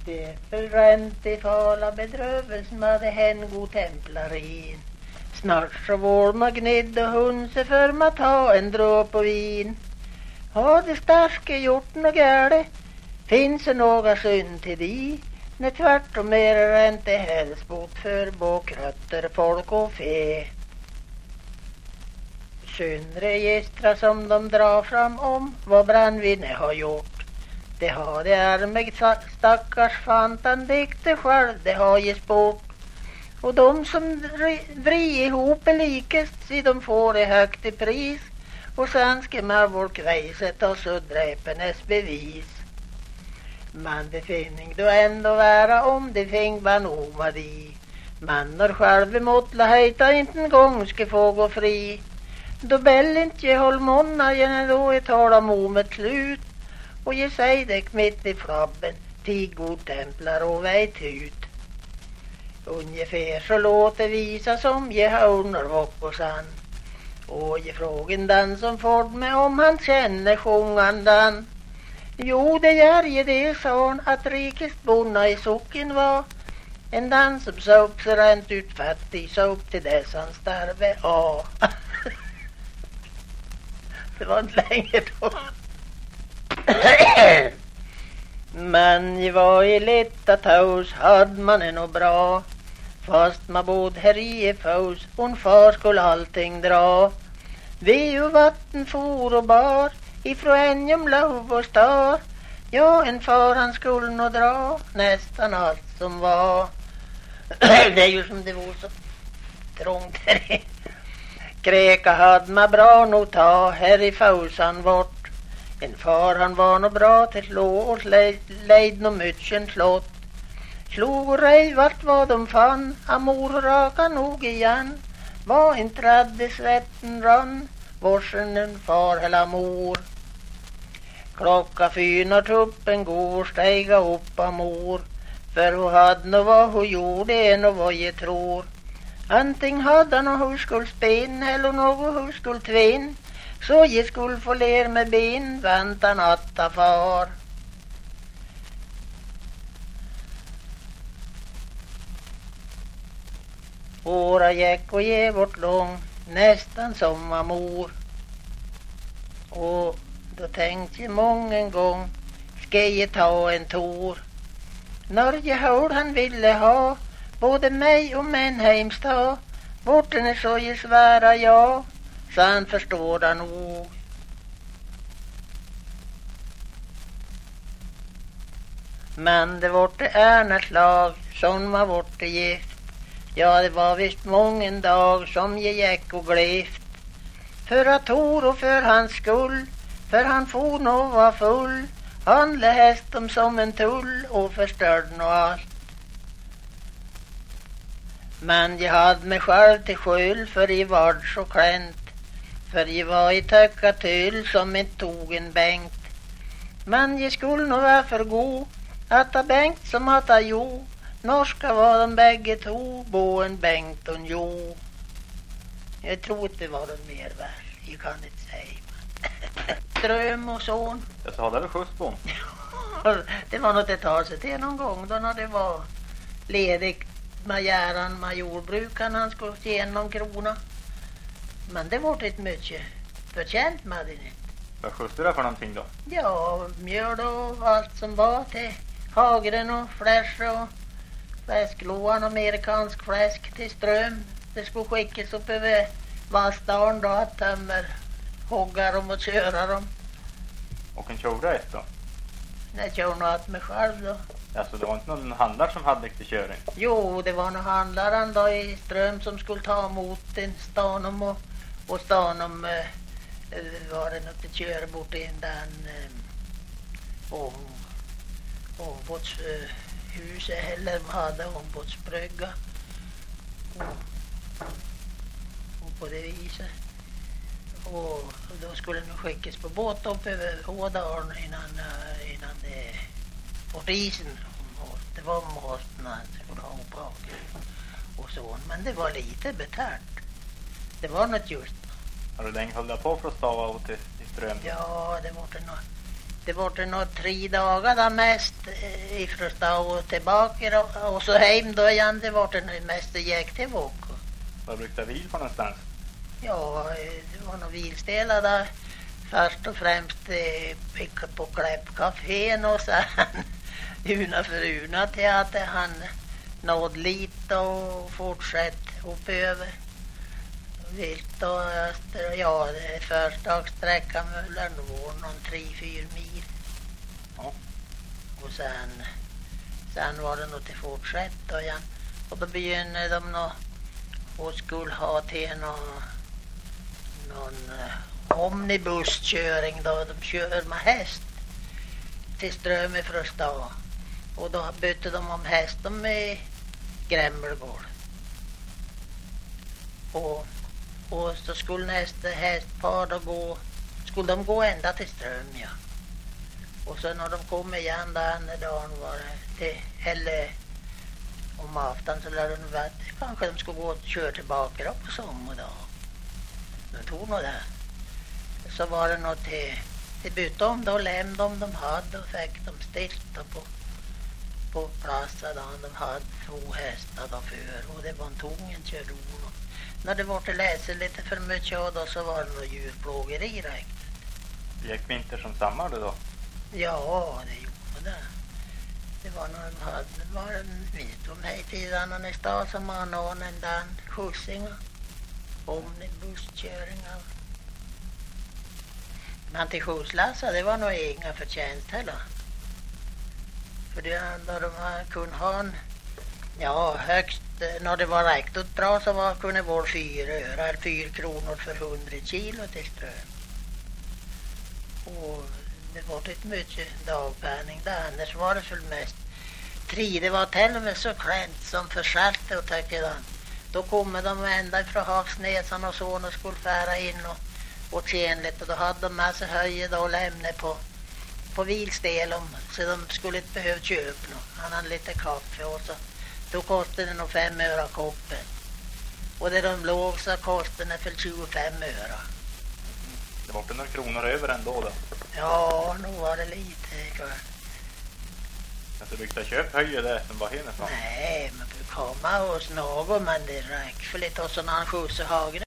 Det förränt i fala bedrövelsen hade hen god templarin. Snart så vår magnidd och hunse för man ta en dråp på vin. Har det starke gjort något gärde, finns det några synd till di. När tvärtom är det inte hälsbot för båkrötter, folk och fe. Syndregistra som de drar fram om vad brandvinne har gjort. Det har det armig stackars fantan dikte själv, det har ge sport. Och de som vri ihop är likest, så de får det högt i pris. Och sen ska man vår kvejset och så dräpenes bevis. Man befinning då ändå vara om det fing man omadi. Man har själv emot lahejta inte en gång ska få gå fri. Då bäll inte håll månna genom då är tala momet slut. Och ge sig det mitt i flabben, till god templar och väjt ut. Ungefär så låter visa som je hörnar vock och sann. Och ge frågen den som fått mig om han känner sjungandan. Jo, det gör ju det, sa hon, att rikest bonna i socken var. En dans som så upp så rent ut fattig, så upp till dess han starve. Ja. Det var inte länge då. Men jag var i litet hus, hade man en och bra. Fast man bodde här i fos, hon far skulle allting dra. Vi och vatten for och bar, ifrån enjum lov och star. Ja, en far han skulle nog dra, nästan allt som var. Det är ju som det var så trångt här i. Kräka hade man bra nog ta, här i fausan vårt. En far han var nog bra till slå och lejd nog mycken slått. Slog och rej vart vad de fann, amor raka nog igen. Var inte rädd svetten rann, varsen en far eller mor. Klocka 4 tuppen går stega upp amor. För hon hade nog vad hon gjorde en och vad jag tror. Antingen hade han och hon skulle spinn eller något hon skulle tvinn. Så jag skulle få ler med ben, vänta natta far. Åra gick och ge bort lång, nästan som amor. Och då tänkte jag många gång, ska jag ta en tor. När jag hörde han ville ha, både mig och min hemstad. Borten är så jag svära ja. Sen förstår han nog. Men det var det ärna slag som var vårt gift. Ja, det var visst mången dag som jag gick och gleft. För att Tor och för hans skull, för han får nog var full. Han lä hästem som en tull och förstörde nog allt. Men jag hade mig själv till skyld för jag var så klänt. För jag var i töcka till som ett tog en bänkt. Men jag skulle nog vara för god att ha bänkt som att ha jo. Norska var de bägge to, bo en bänkt och en jo. Jag tror inte det var de mer värd. Jag kan inte säga. Dröm och sån. Jag sa det väl skjuts på. Det var något att ta sig till någon gång då när det var ledigt med järan med jordbrukan. Han skulle ge någon krona. Men det var inte mycket förtjänt med det. Vad skjutsade det för någonting då? Ja, mjöl och allt som var till hagren och fläsk och fläsklåan och amerikansk fläsk till Ström. Det skulle skickas upp över Vassdalen då att tömmer hugga dem och köra dem. Och en tjorrätt då? Jag kör nog att mig själv då. Alltså det var inte någon handlare som hade till köring? Jo, det var någon handlaren då i Ström som skulle ta emot en Stanum och Stanum var det något att köra bort in den ångbåtshuset eller de hade ångbåtsbrygga. Och på det viset. Och då skulle den skickas på båt upp över Ådalen innan det bort isen. Det var måsten att ha på och så. Men det var lite betalt. Det var något just. Har du länge hållit på för att stava av till Ström? Ja, det var det nog Det var det nog 3 dagar där mest ifrån stad och tillbaka då, och så hem då igen. Det var det mest det gick till våk. Var brukade vil på någonstans? Ja, det var nog vilställa där. Först och främst på Kläppcafén och sen una för una till att han nådde lite och fortsatt uppöver. Vilt och öster, ja, det är förstagssträckan väl nog någon 3-4 mil. Ja. Och sen var det nog till fortsätt då igen. Och då begynner de nog och skulle ha till någon omnibusköring då de kör med häst till Ströme från stad. Och då bytte de om hästen med Grämmelgård. Och så skulle nästa hästpar då skulle de gå ända till Ström, ja. Och sen när de kom igen den dagen var det till, eller om afton så lär de vara kanske de skulle gå och köra tillbaka då på sommardag. De tog nog det. Så var det något till bytte om då lämnade de hade och fick de stilt på platsen där de hade 2 hästar då för och det var en tungen körde. När det var till läsa lite för mycket då så var det något djurplågeri direkt. Det gick vinter som samma då? Ja, det gjorde det. Det var när de hade, det var en visdom här i tiden i stad som anordnade den skjutsingar, omnibuskörningar. Men till skjutsläsa, det var nog inga förtjänst heller. För det då de kunde ha en, ja högst, när det var riktigt bra så kunde det vara 4 öre eller 4 kronor för 100 kilo till Ström. Och det var lite mycket dagpenning där, annars var det väl mest 3. Det var till och med så klänt som försälte och tycker han. Då kommer de ända från Havsnäsan och så och skulle fära in och tjäna lite. Och då hade de massa höjer då och lämnade på vilstel så de skulle inte behöva köpa något. Han hade lite kaffe och så. Då kostade det nog 5 öre koppen. Och där de låg så kostade det för 25 öre. Det var inte några kronor över ändå då? Ja, nog var det lite. Men så brukade köpa höjer där som var henne från? Nej, man brukar komma hos någon men det räcker för lite och så när han skjutsar hagen.